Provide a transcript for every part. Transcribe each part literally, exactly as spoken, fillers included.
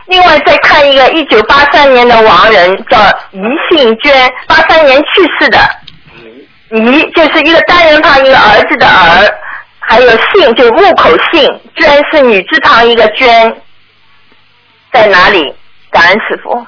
另外再看一个一九八三年的亡人叫宜信娟，八三年去世的。宜就是一个单人旁一个儿子的儿，还有姓就是木口姓，娟是女字旁一个娟，在哪里？感恩师父。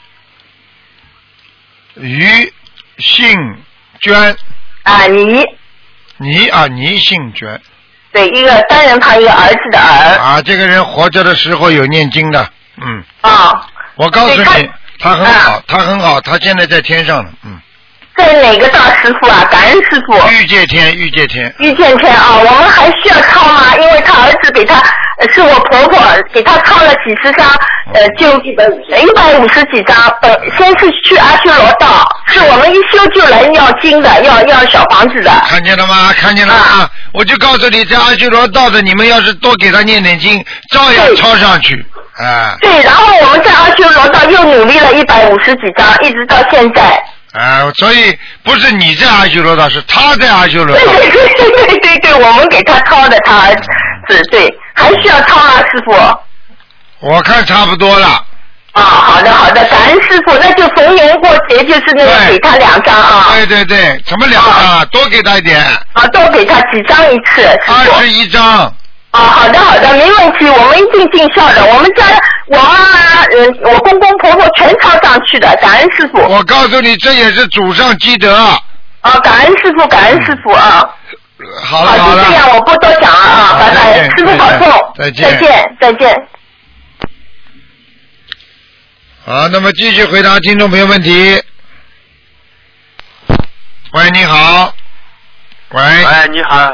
于姓娟。 啊，你。 你啊，你姓娟。 对，一个单人旁一个儿子的儿。 啊，这个人活着的时候有念经的，嗯。 啊。 我告诉你，他很好，啊、他很好，他现在在天上呢，嗯。 在哪个大师傅啊？感恩师傅。 御界天，御界天。 御界天啊，我们还需要抄吗？因为他儿子给他，呃、是我婆婆给他抄了几十张，呃，就一百一百五十几张。本、呃、先是去阿修罗道，是我们一修就来要经的，要要小房子的。 看见了吗？看见了吗？啊、我就告诉你，在阿修罗道的，你们要是多给他念点经，照样抄上去。啊。 对，然后我们在阿修罗道又努力了一百五十几张，一直到现在。 啊、呃，所以不是你在阿修罗道，是他在阿修罗道。 对对对对对对，我们给他抄的，他儿子对，还需要抄啊，师傅。 我看差不多了。 啊，好的好的，感恩师傅，那就逢年过节就是那个给他两张啊。 对对对，什么两张啊？多给他一点。 啊，多给他几张一次。 二十一张。 啊，好的好的，没问题，我们一定尽孝的。我们家我妈妈，嗯，我公公婆婆全抄上去的，感恩师傅。 我告诉你，这也是祖上积德。 啊，感恩师傅，感恩师傅啊。 好了好了。 就这样，我不多讲了啊，拜拜，师傅保重， 再见再见再见。 好，那么继续回答听众朋友问题。喂，你好。喂。 喂，你好。